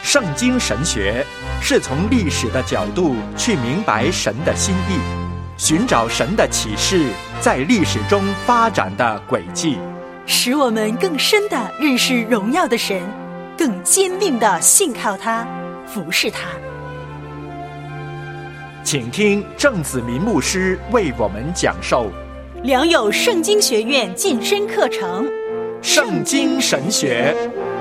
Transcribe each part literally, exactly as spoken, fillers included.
圣经神学是从历史的角度去明白神的心意，寻找神的启示在历史中发展的轨迹， 使我们更深地认识荣耀的神，更坚定地信靠他，服侍他。 请听郑子民牧师为我们讲授良友圣经学院晋升课程《 圣经神学》。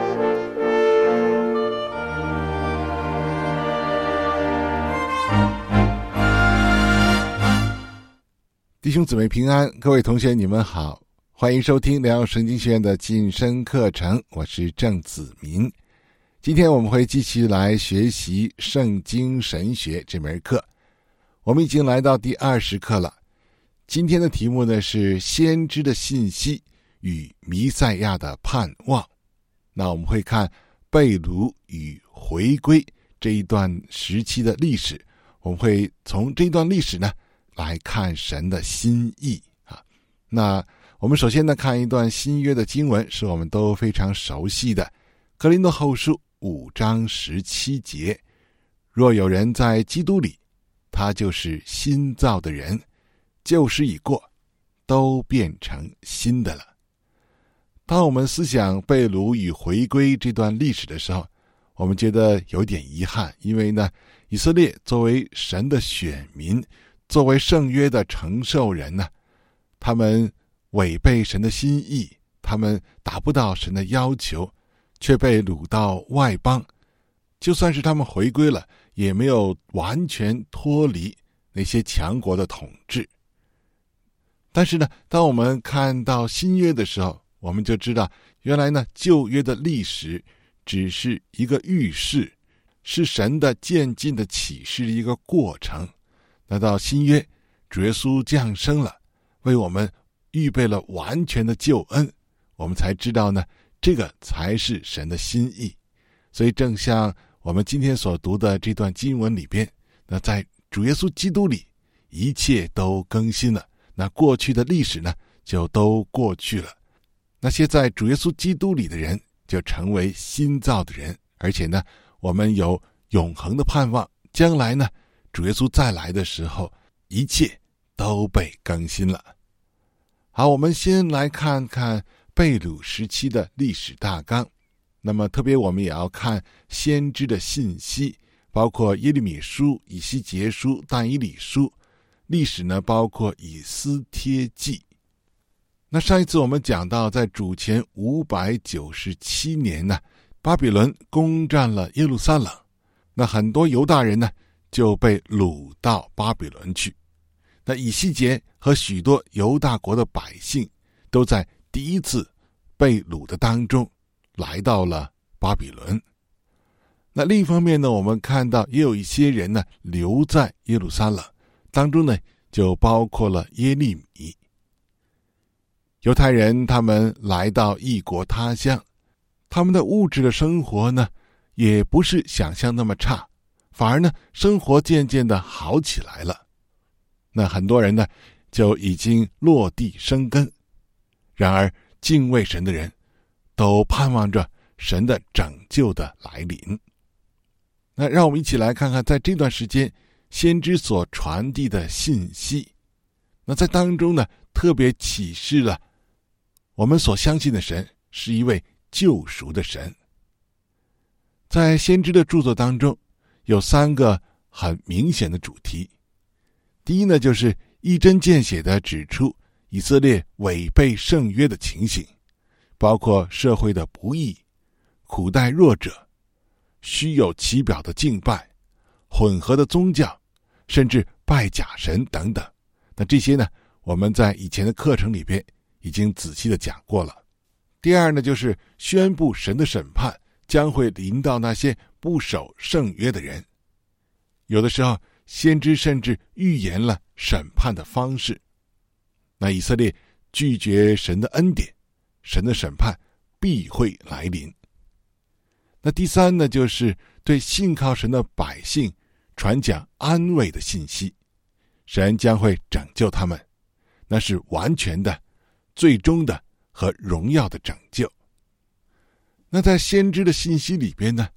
弟兄姊妹平安，各位同学你们好，欢迎收听良友圣经学院的晋升课程，我是郑子民。今天我们会继续来学习圣经神学这门课，我们已经来到第二十课了。今天的题目呢是先知的信息与弥赛亚的盼望。那我们会看被掳与回归这一段时期的历史，我们会从这一段历史呢来看神的心意啊。那我们首先呢看一段新约的经文，是我们都非常熟悉的哥林多后书五章十七节，若有人在基督里，他就是新造的人，旧事已过，都变成新的了。当我们思想被掳与回归这段历史的时候，我们觉得有点遗憾，因为呢以色列作为神的选民，作为圣约的承受人呢，他们违背神的心意，他们达不到神的要求，却被掳到外邦。就算是他们回归了，也没有完全脱离那些强国的统治。但是呢，当我们看到新约的时候，我们就知道原来呢旧约的历史只是一个预示，是神的渐进的启示的一个过程。那到新约，主耶稣降生了，为我们预备了完全的救恩，我们才知道呢这个才是神的心意。所以正像我们今天所读的这段经文里边，那在主耶稣基督里一切都更新了，那过去的历史呢就都过去了。那些在主耶稣基督里的人就成为新造的人，而且呢我们有永恒的盼望，将来呢主耶稣再来的时候，一切都被更新了。好，我们先来看看被掳时期的历史大纲。那么特别我们也要看先知的信息，包括耶利米书、以西结书、但以理书。历史呢包括以斯帖记。那上一次我们讲到，在主前五百九十七年呢，巴比伦攻占了耶路撒冷，那很多犹大人呢就被掳到巴比伦去。那以西结和许多犹大国的百姓都在第一次被掳的当中来到了巴比伦。那另一方面呢，我们看到也有一些人呢留在耶路撒冷，当中呢就包括了耶利米。犹太人他们来到异国他乡，他们的物质的生活呢也不是想象那么差，反而呢生活渐渐的好起来了。那很多人呢就已经落地生根，然而敬畏神的人都盼望着神的拯救的来临。那让我们一起来看看在这段时间先知所传递的信息。那在当中呢特别启示了我们所相信的神是一位救赎的神。在先知的著作当中有三个很明显的主题。第一呢，就是一针见血地指出以色列违背圣约的情形，包括社会的不义、苦待弱者、虚有其表的敬拜、混合的宗教，甚至拜假神等等。那这些呢，我们在以前的课程里边已经仔细的讲过了。第二呢，就是宣布神的审判将会临到那些不守圣约的人。有的时候先知甚至预言了审判的方式。那以色列拒绝神的恩典，神的审判必会来临。那第三呢，就是对信靠神的百姓传讲安慰的信息，神将会拯救他们，那是完全的、最终的和荣耀的拯救。那在先知的信息里边呢，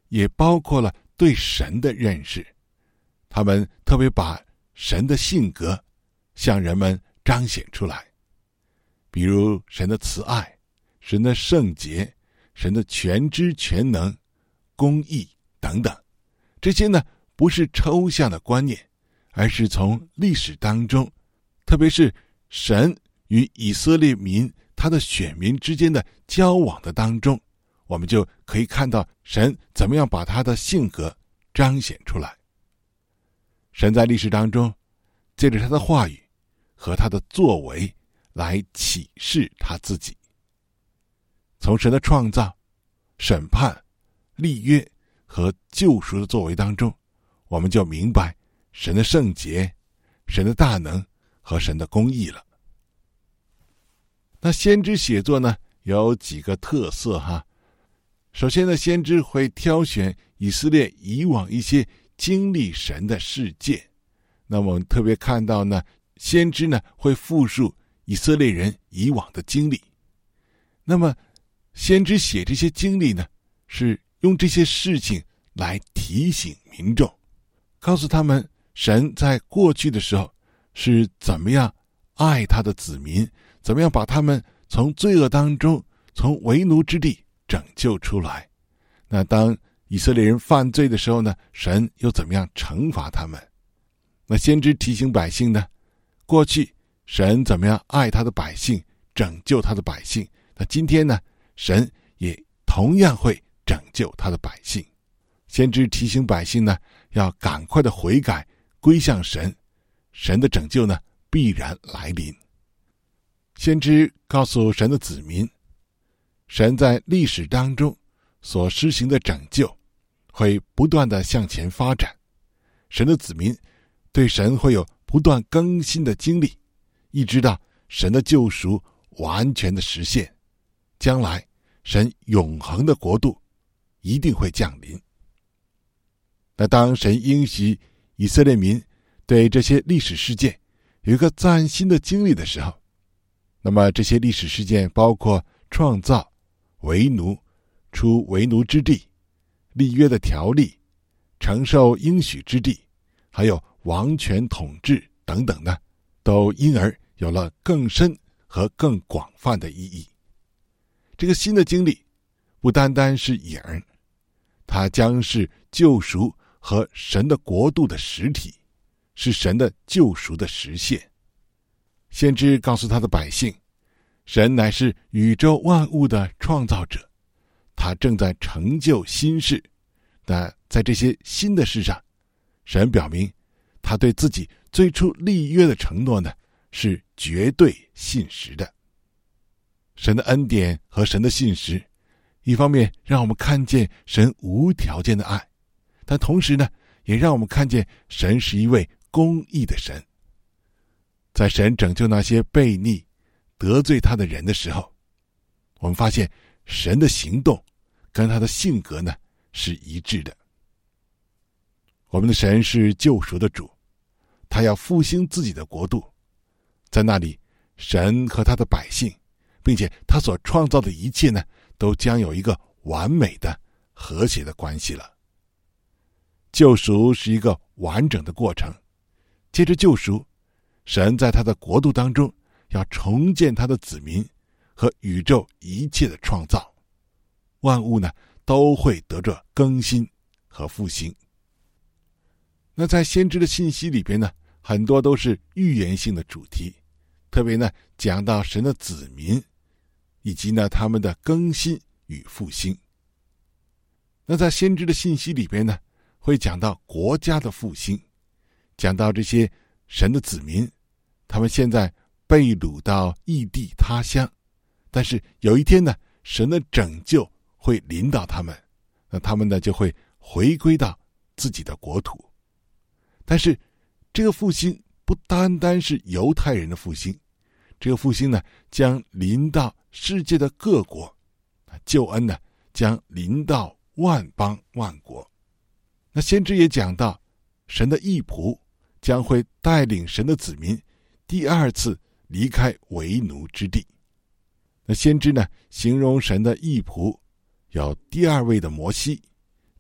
也包括了对神的认识。他们特别把神的性格向人们彰显出来，比如神的慈爱、神的圣洁、神的全知全能、公义等等。这些呢，不是抽象的观念，而是从历史当中，特别是神与以色列民他的选民之间的交往的当中，我们就可以看到神怎么样把他的性格彰显出来。神在历史当中借着他的话语和他的作为来启示他自己。从神的创造、审判、立约和救赎的作为当中，我们就明白神的圣洁、神的大能和神的公义了。那先知写作呢，有几个特色哈。首先呢，先知会挑选以色列以往一些经历神的事件。那么我们特别看到呢，先知呢会复述以色列人以往的经历。那么先知写这些经历呢，是用这些事情来提醒民众，告诉他们神在过去的时候是怎么样爱他的子民，怎么样把他们从罪恶当中，从为奴之地拯救出来。那当以色列人犯罪的时候呢，神又怎么样惩罚他们？那先知提醒百姓呢，过去神怎么样爱他的百姓，拯救他的百姓，那今天呢，神也同样会拯救他的百姓。先知提醒百姓呢，要赶快的悔改，归向神，神的拯救呢必然来临。先知告诉神的子民，神在历史当中所施行的拯救会不断的向前发展，神的子民对神会有不断更新的经历，一直到神的救赎完全的实现，将来神永恒的国度一定会降临。那当神应许以色列民对这些历史事件有一个崭新的经历的时候，那么这些历史事件包括创造、为奴、出为奴之地、立约的条例、承受应许之地，还有王权统治等等呢，都因而有了更深和更广泛的意义。这个新的经历不单单是影儿，它将是救赎和神的国度的实体，是神的救赎的实现。先知告诉他的百姓，神乃是宇宙万物的创造者，他正在成就新事。那在这些新的事上，神表明他对自己最初立约的承诺呢，是绝对信实的。神的恩典和神的信实，一方面让我们看见神无条件的爱，但同时呢，也让我们看见神是一位公义的神。在神拯救那些悖逆得罪他的人的时候，我们发现神的行动跟他的性格呢是一致的。我们的神是救赎的主，他要复兴自己的国度，在那里神和他的百姓，并且他所创造的一切呢，都将有一个完美的和谐的关系了。救赎是一个完整的过程，接着救赎，神在他的国度当中要重建他的子民和宇宙一切的创造，万物呢都会得着更新和复兴。那在先知的信息里边呢，很多都是预言性的主题，特别呢讲到神的子民以及呢他们的更新与复兴。那在先知的信息里边呢，会讲到国家的复兴，讲到这些神的子民，他们现在被掳到异地他乡，但是有一天呢，神的拯救会临到他们，那他们呢就会回归到自己的国土。但是这个复兴不单单是犹太人的复兴，这个复兴呢将临到世界的各国，救恩呢将临到万邦万国。那先知也讲到，神的义仆将会带领神的子民第二次离开为奴之地。那先知呢形容神的义仆有第二位的摩西，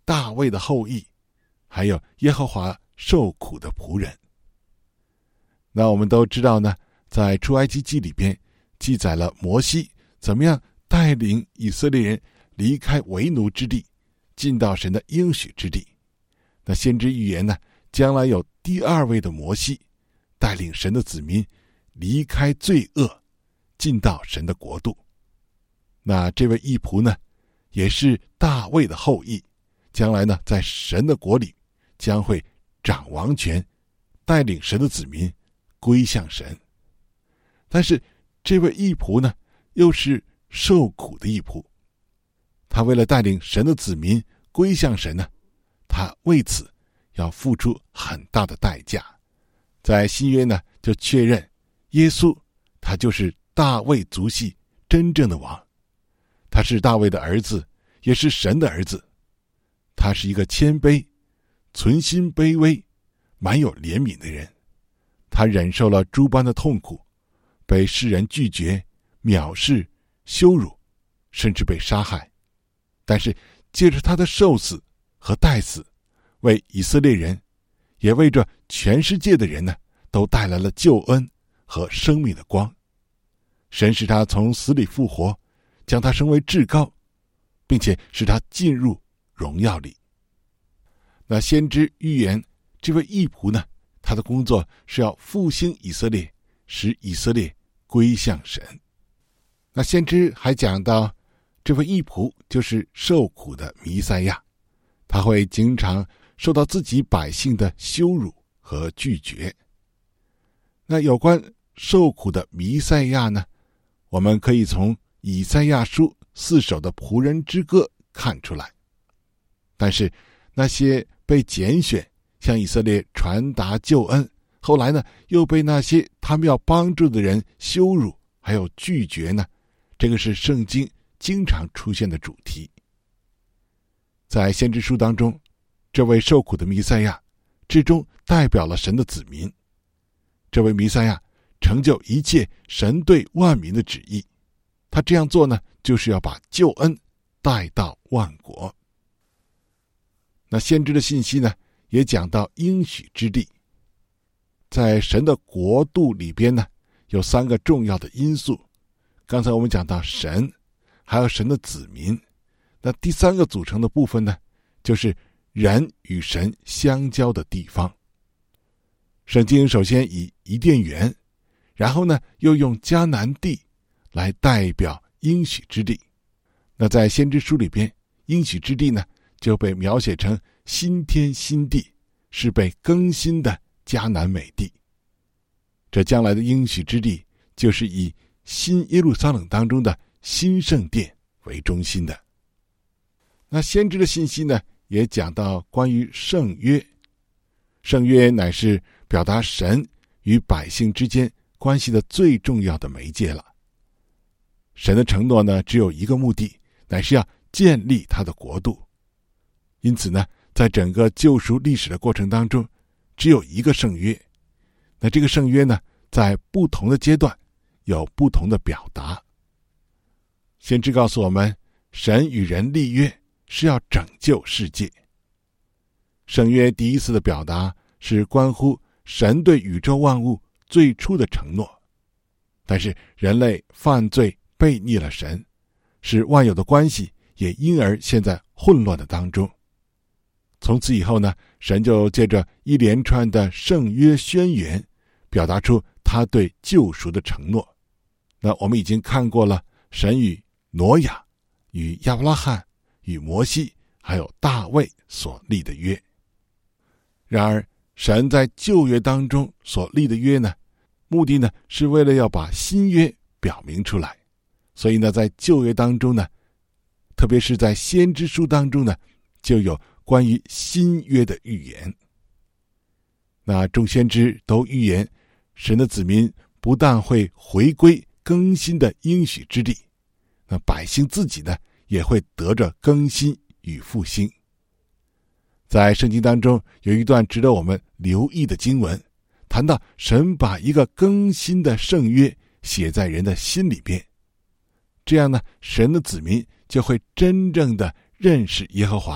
大卫的后裔，还有耶和华受苦的仆人。那我们都知道呢，在出埃及记里边记载了摩西怎么样带领以色列人离开为奴之地，进到神的应许之地。那先知预言呢，将来有第二位的摩西带领神的子民离开罪恶，进到神的国度。那这位义仆呢，也是大卫的后裔，将来呢在神的国里将会掌王权，带领神的子民归向神。但是这位义仆呢，又是受苦的义仆，他为了带领神的子民归向神呢，他为此要付出很大的代价。在新约呢，就确认耶稣他就是大卫族系真正的王，他是大卫的儿子，也是神的儿子。他是一个谦卑、存心卑微、满有怜悯的人。他忍受了诸般的痛苦，被世人拒绝、藐视、羞辱，甚至被杀害。但是借着他的受死和代死，为以色列人，也为着全世界的人呢，都带来了救恩和生命的光。神使他从死里复活，将他升为至高，并且使他进入荣耀里。那先知预言这位义仆呢，他的工作是要复兴以色列，使以色列归向神。那先知还讲到，这位义仆就是受苦的弥赛亚，他会经常受到自己百姓的羞辱和拒绝。那有关受苦的弥赛亚呢，我们可以从以赛亚书四首的仆人之歌看出来。但是那些被拣选向以色列传达救恩，后来呢又被那些他们要帮助的人羞辱还有拒绝呢，这个是圣经经常出现的主题。在先知书当中，这位受苦的弥赛亚至终代表了神的子民。这位弥赛亚成就一切神对万民的旨意，他这样做呢，就是要把救恩带到万国。那先知的信息呢，也讲到应许之地。在神的国度里边呢，有三个重要的因素。刚才我们讲到神，还有神的子民。那第三个组成的部分呢，就是人与神相交的地方。圣经首先以伊甸园，然后呢又用迦南地来代表应许之地。那在先知书里边，应许之地呢就被描写成新天新地，是被更新的迦南美地。这将来的应许之地就是以新耶路撒冷当中的新圣殿为中心的。那先知的信息呢，也讲到关于圣约。圣约乃是表达神与百姓之间关系的最重要的媒介了。神的承诺呢，只有一个目的，乃是要建立他的国度。因此呢，在整个救赎历史的过程当中，只有一个圣约。那这个圣约呢，在不同的阶段有不同的表达。先知告诉我们，神与人立约是要拯救世界。圣约第一次的表达是关乎神对宇宙万物最初的承诺，但是人类犯罪背逆了神，使万有的关系也因而陷在混乱的当中。从此以后呢，神就借着一连串的圣约宣言，表达出他对救赎的承诺。那我们已经看过了神与挪亚、与亚伯拉罕、与摩西还有大卫所立的约。然而神在旧约当中所立的约呢，目的呢是为了要把新约表明出来。所以呢，在旧约当中呢，特别是在先知书当中呢，就有关于新约的预言。那众先知都预言神的子民不但会回归更新的应许之地，那百姓自己呢也会得着更新与复兴。在圣经当中有一段值得我们留意的经文，谈到神把一个更新的圣约写在人的心里边，这样呢，神的子民就会真正的认识耶和华，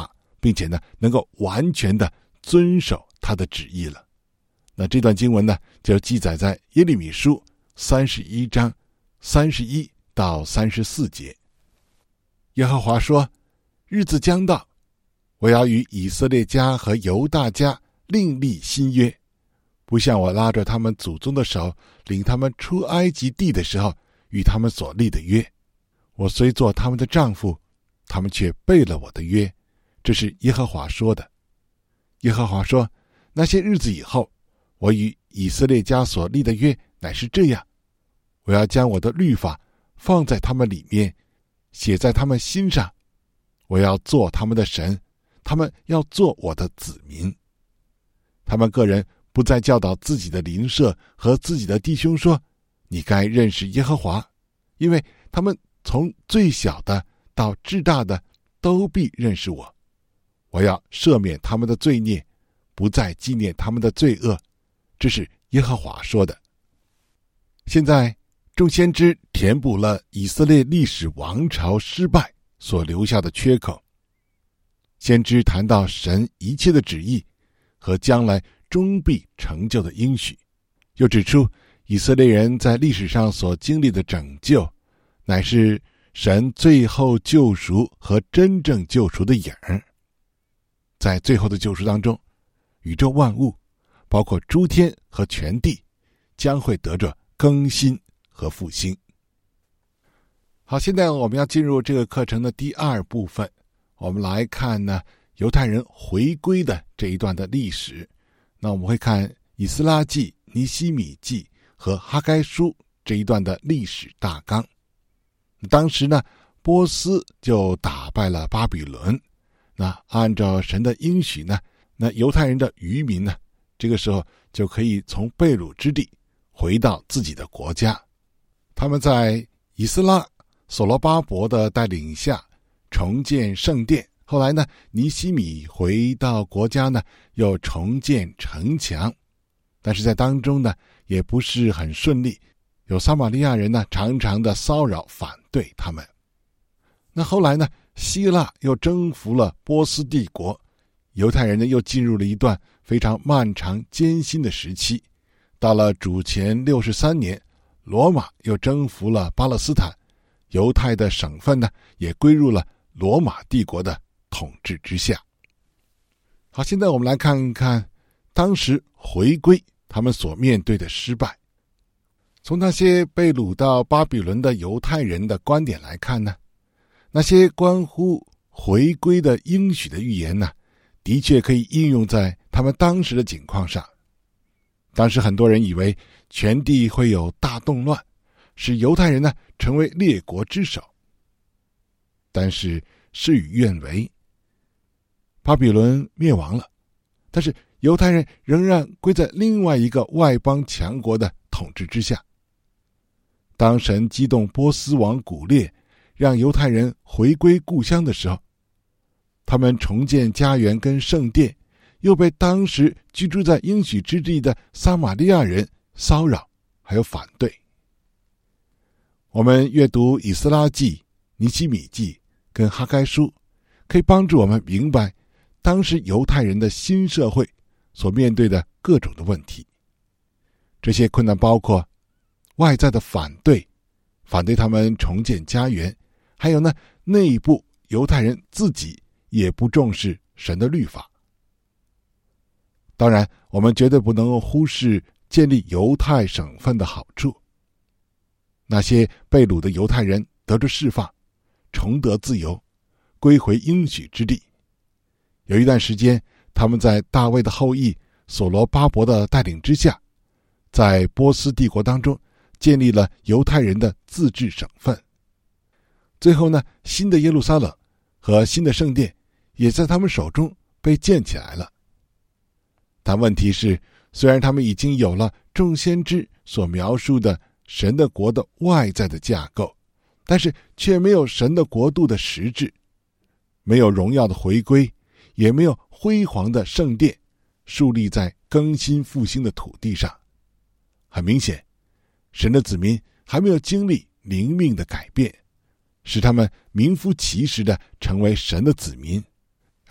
并且呢能够完全的遵守他的旨意了。那这段经文呢就记载在耶利米书三十一章三十一到三十四节。耶和华说，日子将到，我要与以色列家和犹大家另立新约，不像我拉着他们祖宗的手领他们出埃及地的时候与他们所立的约。我虽做他们的丈夫，他们却背了我的约，这是耶和华说的。耶和华说，那些日子以后，我与以色列家所立的约乃是这样，我要将我的律法放在他们里面，写在他们心上，我要做他们的神，他们要做我的子民。他们个人不再教导自己的邻舍和自己的弟兄说，你该认识耶和华，因为他们从最小的到至大的都必认识我。我要赦免他们的罪孽，不再纪念他们的罪恶，这是耶和华说的。现在众先知填补了以色列历史王朝失败所留下的缺口。先知谈到神一切的旨意和将来终必成就的应许，又指出以色列人在历史上所经历的拯救乃是神最后救赎和真正救赎的影儿。在最后的救赎当中，宇宙万物包括诸天和全地将会得着更新和复兴。好，现在我们要进入这个课程的第二部分，我们来看呢犹太人回归的这一段的历史。那我们会看以斯拉记、尼希米记和哈该书这一段的历史大纲。当时呢波斯就打败了巴比伦，那按照神的应许呢，那犹太人的渔民呢这个时候就可以从被掳之地回到自己的国家。他们在以斯拉、所罗巴伯的带领下重建圣殿，后来呢尼希米回到国家呢又重建城墙，但是在当中呢也不是很顺利，有撒玛利亚人呢常常的骚扰反对他们。那后来呢希腊又征服了波斯帝国，犹太人呢又进入了一段非常漫长艰辛的时期。到了主前六十三年，罗马又征服了巴勒斯坦，犹太的省份呢也归入了罗马帝国的统治之下。好，现在我们来看看当时回归他们所面对的失败。从那些被掳到巴比伦的犹太人的观点来看呢，那些关乎回归的应许的预言呢，的确可以应用在他们当时的境况上。当时很多人以为全地会有大动乱，使犹太人呢成为列国之首。但是事与愿违，巴比伦灭亡了，但是犹太人仍然归在另外一个外邦强国的统治之下。当神激动波斯王古列让犹太人回归故乡的时候，他们重建家园跟圣殿，又被当时居住在应许之地的撒玛利亚人骚扰还有反对。我们阅读以斯拉记、尼希米记跟哈该书，可以帮助我们明白当时犹太人的新社会所面对的各种的问题。这些困难包括外在的反对，反对他们重建家园，还有呢内部犹太人自己也不重视神的律法。当然我们绝对不能够忽视建立犹太省份的好处。那些被掳的犹太人得着释放，重得自由，归回应许之地。有一段时间，他们在大卫的后裔所罗巴伯的带领之下，在波斯帝国当中建立了犹太人的自治省份。最后呢，新的耶路撒冷和新的圣殿也在他们手中被建起来了。但问题是，虽然他们已经有了众先知所描述的神的国的外在的架构，但是却没有神的国度的实质，没有荣耀的回归，也没有辉煌的圣殿树立在更新复兴的土地上。很明显，神的子民还没有经历灵命的改变，使他们名副其实的成为神的子民，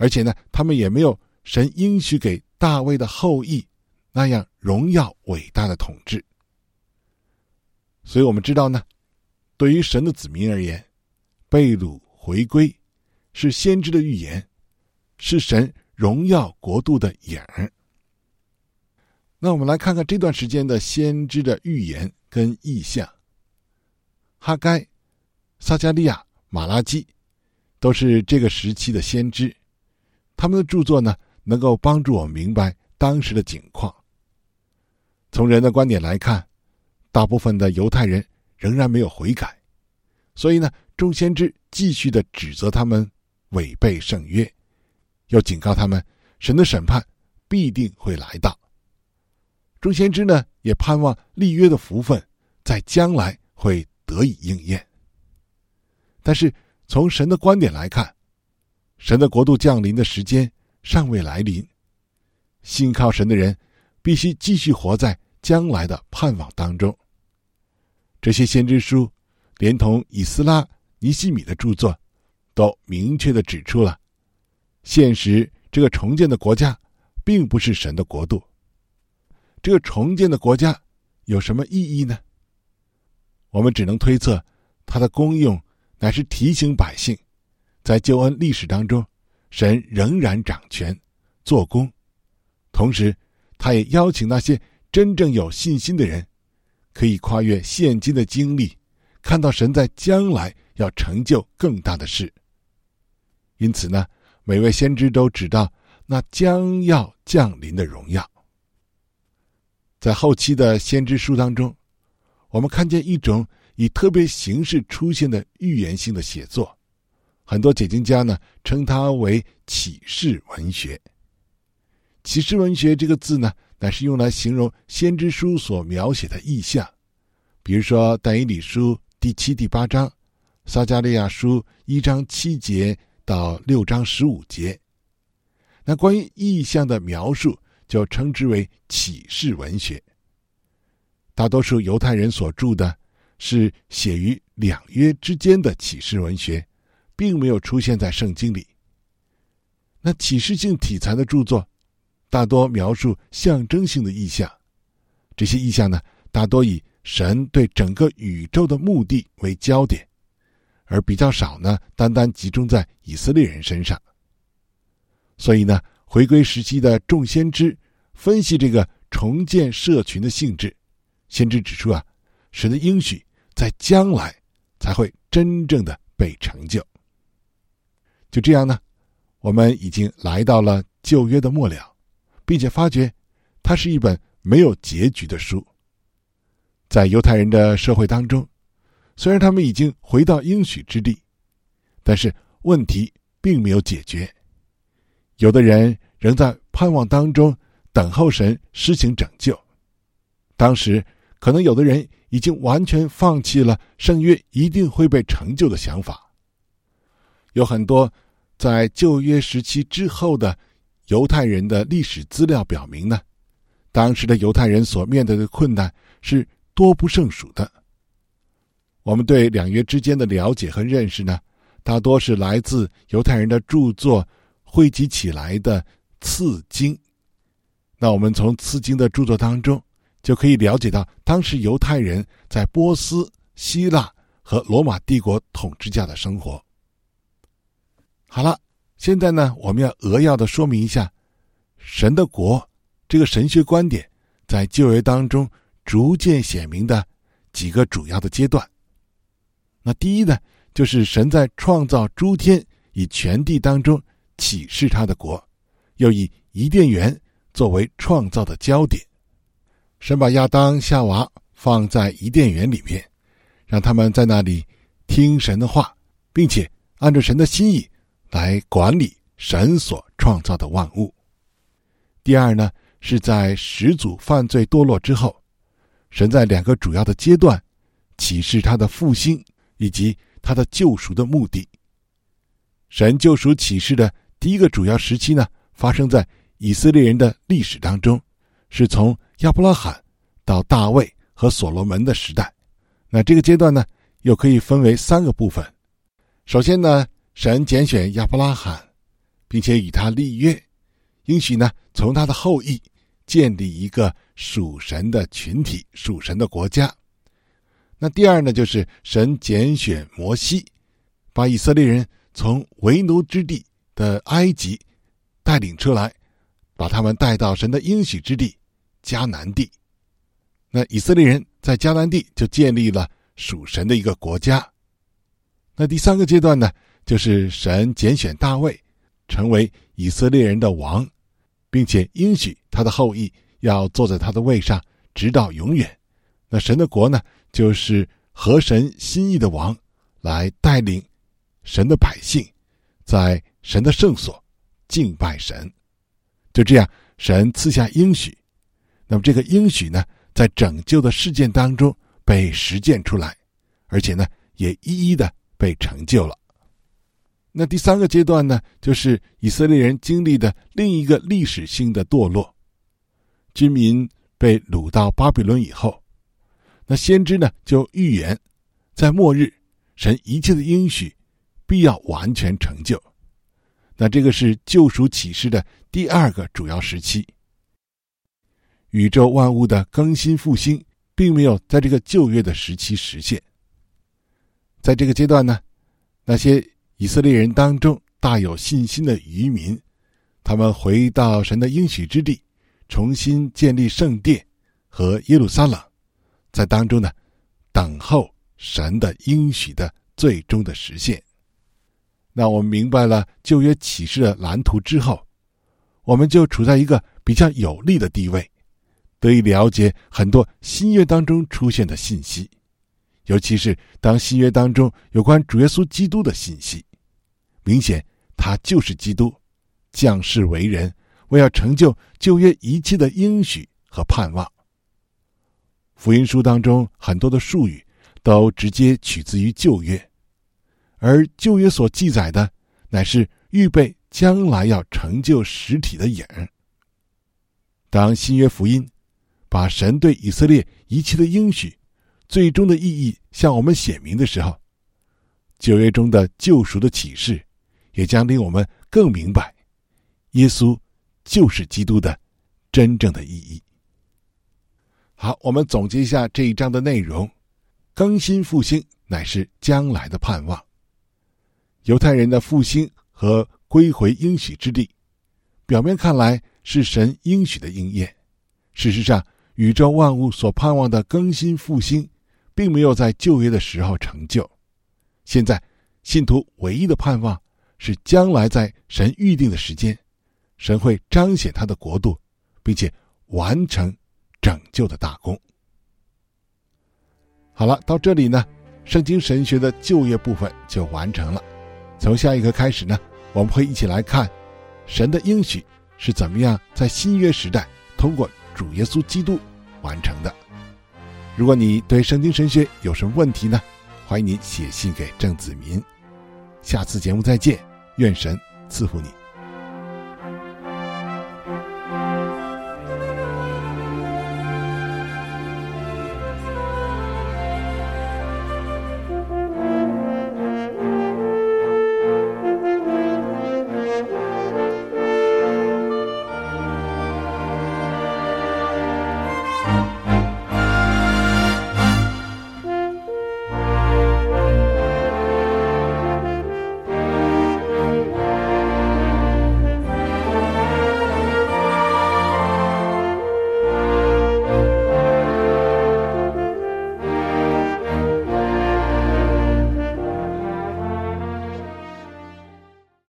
而且呢，他们也没有神应许给大卫的后裔那样荣耀伟大的统治。所以我们知道呢，对于神的子民而言，被掳回归是先知的预言，是神荣耀国度的影儿。那我们来看看这段时间的先知的预言跟异象。哈该、撒迦利亚、马拉基都是这个时期的先知，他们的著作呢，能够帮助我们明白当时的景况。从人的观点来看，大部分的犹太人仍然没有悔改，所以呢，众先知继续的指责他们违背圣约，又警告他们神的审判必定会来到。众先知呢，也盼望立约的福分在将来会得以应验。但是从神的观点来看，神的国度降临的时间尚未来临，信靠神的人必须继续活在将来的盼望当中。这些先知书连同以斯拉、尼希米的著作都明确地指出了，现实这个重建的国家并不是神的国度。这个重建的国家有什么意义呢？我们只能推测，它的功用乃是提醒百姓，在救恩历史当中，神仍然掌权做工，同时他也邀请那些真正有信心的人，可以跨越现今的经历，看到神在将来要成就更大的事。因此呢，每位先知都指到那将要降临的荣耀。在后期的先知书当中，我们看见一种以特别形式出现的预言性的写作，很多解经家呢称它为启示文学。启示文学这个字呢，乃是用来形容先知书所描写的意象，比如说但以理书第七、第八章，撒迦利亚书一章七节到六章十五节。那关于意象的描述，就称之为启示文学。大多数犹太人所著的是写于两约之间的启示文学，并没有出现在圣经里。那启示性题材的著作大多描述象征性的意象，这些意象呢，大多以神对整个宇宙的目的为焦点，而比较少呢单单集中在以色列人身上。所以呢，回归时期的众先知分析这个重建社群的性质，先知指出啊，神的应许在将来才会真正的被成就。就这样呢，我们已经来到了旧约的末了，并且发觉它是一本没有结局的书。在犹太人的社会当中，虽然他们已经回到应许之地，但是问题并没有解决。有的人仍在盼望当中等候神施行拯救。当时可能有的人已经完全放弃了圣约一定会被成就的想法。有很多在旧约时期之后的犹太人的历史资料表明呢，当时的犹太人所面对的困难是多不胜数的。我们对两约之间的了解和认识呢，大多是来自犹太人的著作汇集起来的次经。那我们从次经的著作当中就可以了解到当时犹太人在波斯、希腊和罗马帝国统治下的生活。好了，现在呢，我们要扼要的说明一下神的国这个神学观点在旧约当中逐渐显明的几个主要的阶段。那第一呢，就是神在创造诸天以全地当中启示他的国，又以伊甸园作为创造的焦点。神把亚当夏娃放在伊甸园里面，让他们在那里听神的话，并且按照神的心意来管理神所创造的万物。第二呢，是在始祖犯罪堕落之后，神在两个主要的阶段启示他的复兴以及他的救赎的目的。神救赎启示的第一个主要时期呢，发生在以色列人的历史当中，是从亚伯拉罕到大卫和所罗门的时代。那这个阶段呢，又可以分为三个部分。首先呢，神拣选亚伯拉罕， 并且与他立约，应许呢从他的后裔建立一个属神的群体，属神的国家。那第二呢，就是神拣选摩西，把以色列人从为奴之地的埃及带领出来，把他们带到神的应许之地迦南地。那以色列人在迦南地就建立了属神的一个国家。那第三个阶段呢，就是神拣选大卫成为以色列人的王，并且应许他的后裔要坐在他的位上直到永远。那神的国呢，就是合神心意的王，来带领神的百姓在神的圣所敬拜神。就这样，神赐下应许，那么这个应许呢，在拯救的事件当中被实践出来，而且呢也一一的被成就了。那第三个阶段呢，就是以色列人经历的另一个历史性的堕落，军民被掳到巴比伦以后，那先知呢就预言，在末日神一切的应许必要完全成就。那这个是救赎启示的第二个主要时期。宇宙万物的更新复兴并没有在这个旧约的时期实现。在这个阶段呢，那些以色列人当中大有信心的渔民，他们回到神的应许之地，重新建立圣殿和耶路撒冷，在当中呢等候神的应许的最终的实现。那我们明白了旧约启示的蓝图之后，我们就处在一个比较有利的地位，得以了解很多新约当中出现的信息，尤其是当新约当中有关主耶稣基督的信息。明显他就是基督，降世为人，为要成就旧约一切的应许和盼望。福音书当中很多的术语都直接取自于旧约，而旧约所记载的乃是预备将来要成就实体的影。当新约福音把神对以色列一切的应许最终的意义向我们显明的时候，旧约中的救赎的启示也将令我们更明白耶稣就是基督的真正的意义。好，我们总结一下这一章的内容。更新复兴乃是将来的盼望。犹太人的复兴和归回应许之地，表面看来是神应许的应验，事实上宇宙万物所盼望的更新复兴并没有在旧约的时候成就。现在信徒唯一的盼望是将来在神预定的时间，神会彰显他的国度，并且完成拯救的大功。好了，到这里呢，圣经神学的旧约部分就完成了。从下一课开始呢，我们会一起来看神的应许是怎么样在新约时代通过主耶稣基督完成的。如果你对圣经神学有什么问题呢，欢迎你写信给郑子民。下次节目再见，愿神赐福你。